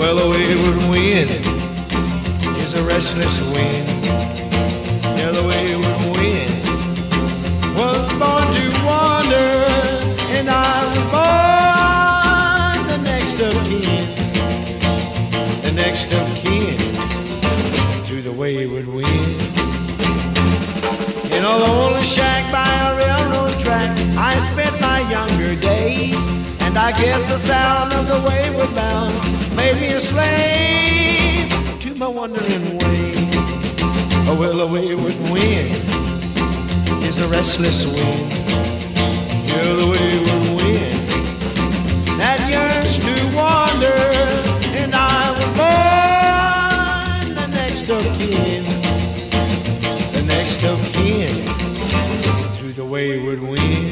Well, the wayward wind is a restless wind. Yeah, the wayward wind was born to wander, and I was born the next of kin, the next of kin to the wayward wind. In a lonely shack by a railroad track, I spent my younger days, and I guess the sound of the wayward bound made me a slave to my wandering ways. Oh, well, a wayward wind is a restless wind. You're the wayward wind that yearns to wander, and I was born the next of kin, the next of kin to the wayward wind.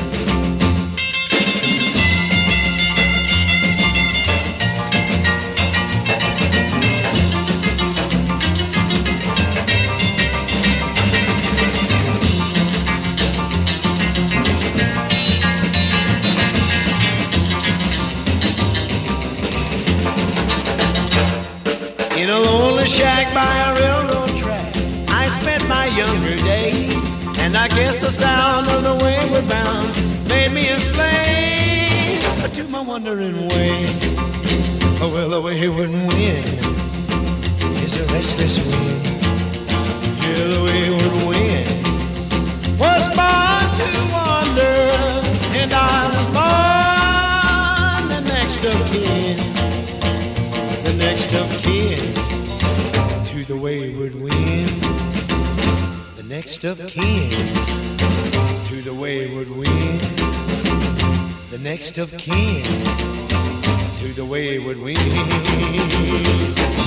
In a lonely shack by a railroad track, I spent my younger days, and I guess the sound of the wayward bound made me a slave to my wandering ways. Oh, well, the wayward wind is a restless wind. Yeah, the wayward wind was born to wander, and I was born the next of kin, the next of kin to the wayward wind, the next of kin to the wayward wind, the next of kin to the wayward wind.